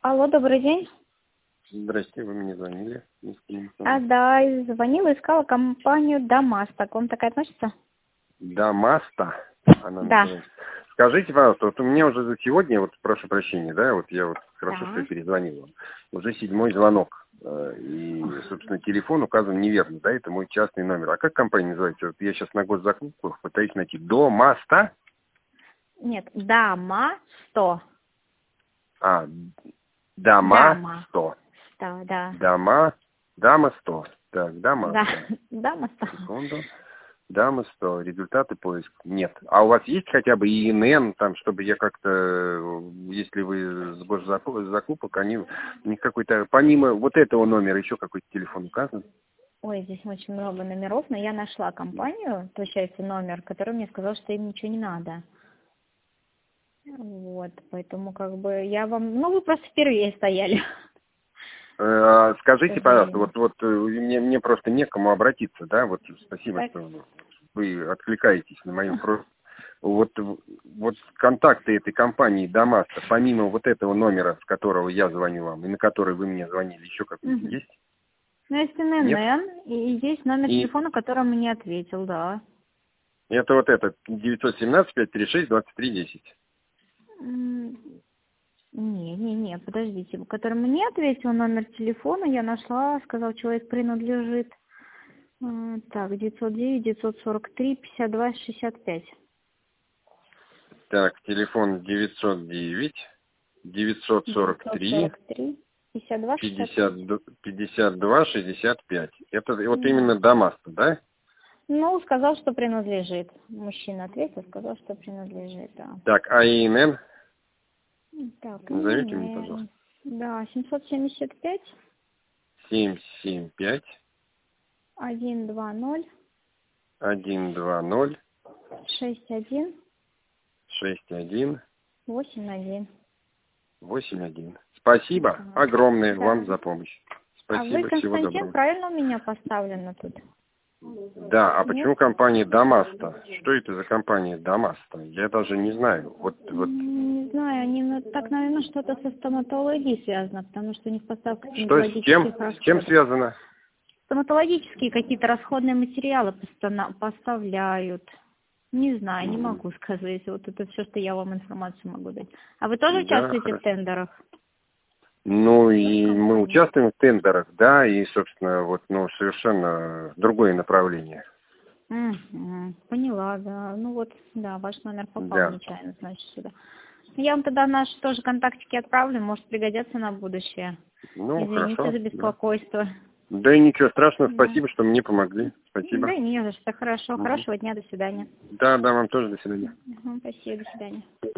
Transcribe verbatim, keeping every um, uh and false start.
Алло, добрый день. Здрасте, вы мне звонили. А, да, звонила, искала компанию «Дамаста». К вам такая относится? Дамаста, она Да. называется. Скажите, пожалуйста, вот у меня уже за сегодня, вот прошу прощения, да, вот я вот хорошо, Да. что я перезвонил. Уже седьмой звонок. э, И, собственно, телефон указан неверно, да, это мой частный номер. А как компания называется? Вот я сейчас на госзакупках пытаюсь найти. Домаста? Нет, «Дамасто». А, Дома «Дама». сто. Да, да. Дома, Дама сто. Так, Дама Да, сто. «Дамасто». Секунду. Дама сто. Результаты поиск. Нет. А у вас есть хотя бы И Н Н, там, чтобы я как-то, если вы с госзакупок, они, у них какой-то, помимо вот этого номера, еще какой-то телефон указан? Ой, здесь очень много номеров, но я нашла компанию, получается, номер, который мне сказал, что им ничего не надо. Вот, поэтому как бы я вам... Ну, вы просто впервые стояли. Э, Скажите, К пожалуйста, сожалению. вот, вот э, мне, мне просто некому обратиться, да, вот спасибо, Так. что вы откликаетесь на мою просьбу. Вот, вот контакты этой компании Дамаста, помимо вот этого номера, с которого я звоню вам, и на который вы мне звонили, еще какой-то Угу. есть? Ну, есть Нет? Н Н Н, и есть номер И телефона, которому не ответил, да. это вот этот девятьсот семнадцать пятьсот тридцать шесть двадцать три десять. М, Не, не, не, подождите, которому не ответил номер телефона, я нашла, сказал, человек принадлежит. М, Так, девятьсот девять девятьсот сорок три пятьдесят два шестьдесят пять. Так, телефон девятьсот девять девятьсот сорок девятьсот три сорок три пятьдесят два шестьдесят пять. пятьдесят два шестьдесят пять. Это вот Да. именно Дамаста, да? Ну, сказал, что принадлежит. Мужчина ответил, сказал, что принадлежит, да. Так, а И Н Н? Так, Назовите мне, Н Н пожалуйста. Н. Да, семьсот семьдесят пять семь семь пять один два ноль один два ноль шесть один шесть один восемь один. восемь один. Спасибо Да. огромное вам Да. за помощь. А вы Спасибо, всего Константин, доброго. правильно у меня поставлено тут? Да, а Нет? почему компания Дамаста? Что это за компания Дамаста? Я даже не знаю. Вот, вот. М, Не знаю, они, ну, так, наверное, что-то со стоматологией связано, потому что у них поставка Что с чем? стоматологических С чем расходов. связано? Стоматологические какие-то расходные материалы постана- поставляют. Не знаю, не могу сказать. Вот это все, что я вам информацию могу дать. А вы тоже Да, участвуете в хорошо. тендерах? Ну и В мы компании? участвуем в тендерах, да, и, собственно, вот, ну, совершенно другое направление. Мгм. Поняла, да. Ну вот, да, ваш номер попал Да. нечаянно, значит, сюда. Я вам тогда наши тоже контактики отправлю, может пригодятся на будущее. Ну, Извините хорошо, за да. беспокойство. Да и ничего страшного, Да. спасибо, что мне помогли. Спасибо. Да не за что. Хорошо. Мгм. Хорошего дня. До свидания. Да, да, вам тоже до свидания. Мгм. Спасибо. До свидания.